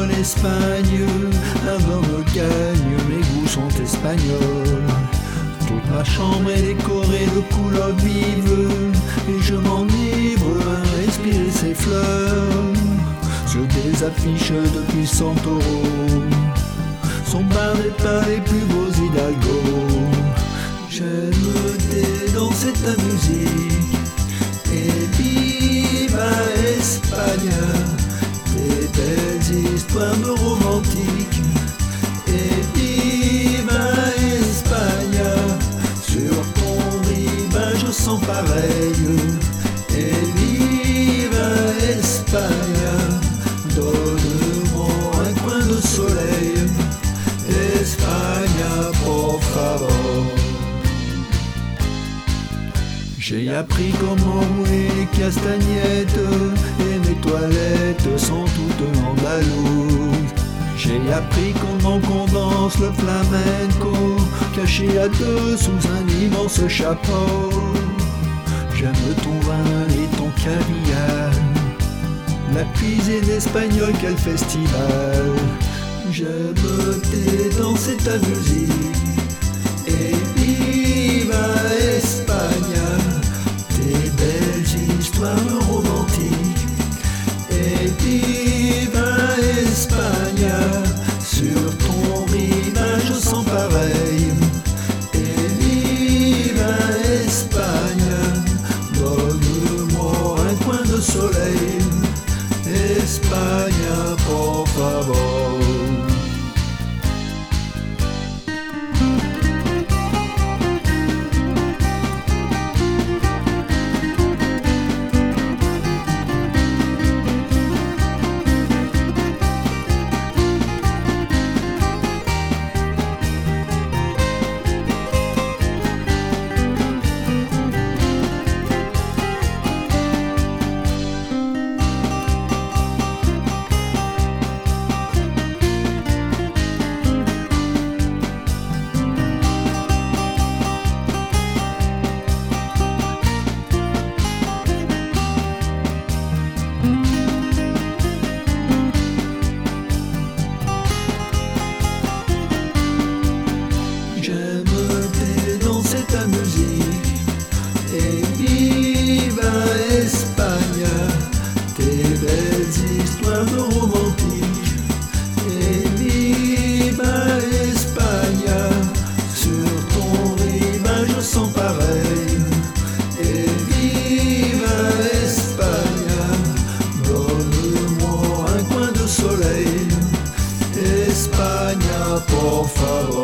l'Espagne, un homme gagne, mes goûts sont espagnols. Toute ma chambre est décorée de couleurs vives, et je m'enivre à respirer ces fleurs. Sur des affiches de puissants taureaux sont bardés par les plus beaux hidalgos. J'aime danser ta musique et viva Espagne. Des belles histoires de romantiques et viva Espagne. Sur ton rivage sans pareil et viva Espagne. Donne-moi un coin de soleil, Espagne, por favor. J'ai appris comment rouler les castagnettes et mes toilettes sont toutes andalouses. J'ai appris comment qu'on danse le flamenco, caché à deux sous un immense chapeau. J'aime ton vin et ton caviar, la cuisine espagnole, quel festival. J'aime danser ta musique et viva Espagne. Tes belles histoires romantiques et viva Espagne. Sur ton rivage sans pareil et viva Espagne. Donne-moi un coin de soleil, Espagne, por favor. Ta musique et viva Espagne. Tes belles histoires de romantiques et viva Espagne. Sur ton rivage sans pareil et viva Espagne. Donne-moi un coin de soleil, Espagne, por favor.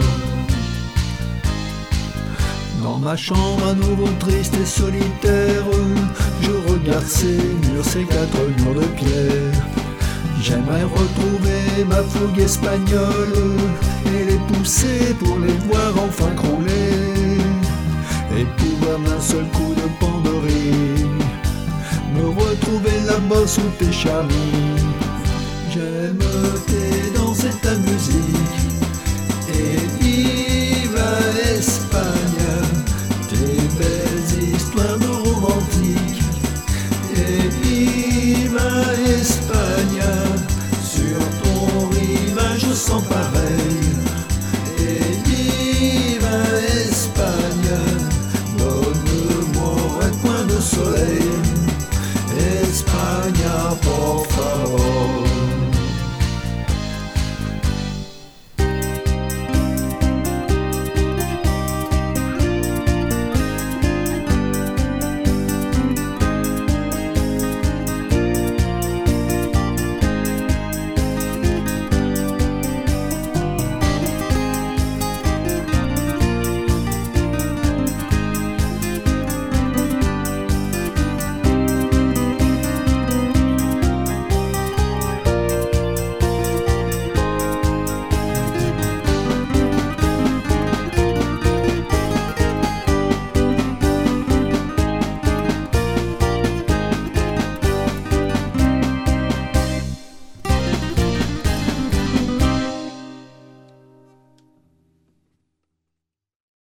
Dans ma chambre à nouveau triste et solitaire, je regarde ces murs, ces quatre murs de pierre. J'aimerais retrouver ma fougue espagnole et les pousser pour les voir enfin crouler, et pouvoir d'un seul coup de panderie me retrouver là-bas sous tes charmilles. J'aime danser ta musique et viva Espagne. Tes belles histoires de romantiques et viva Espagne. Sur ton rivage sans pareil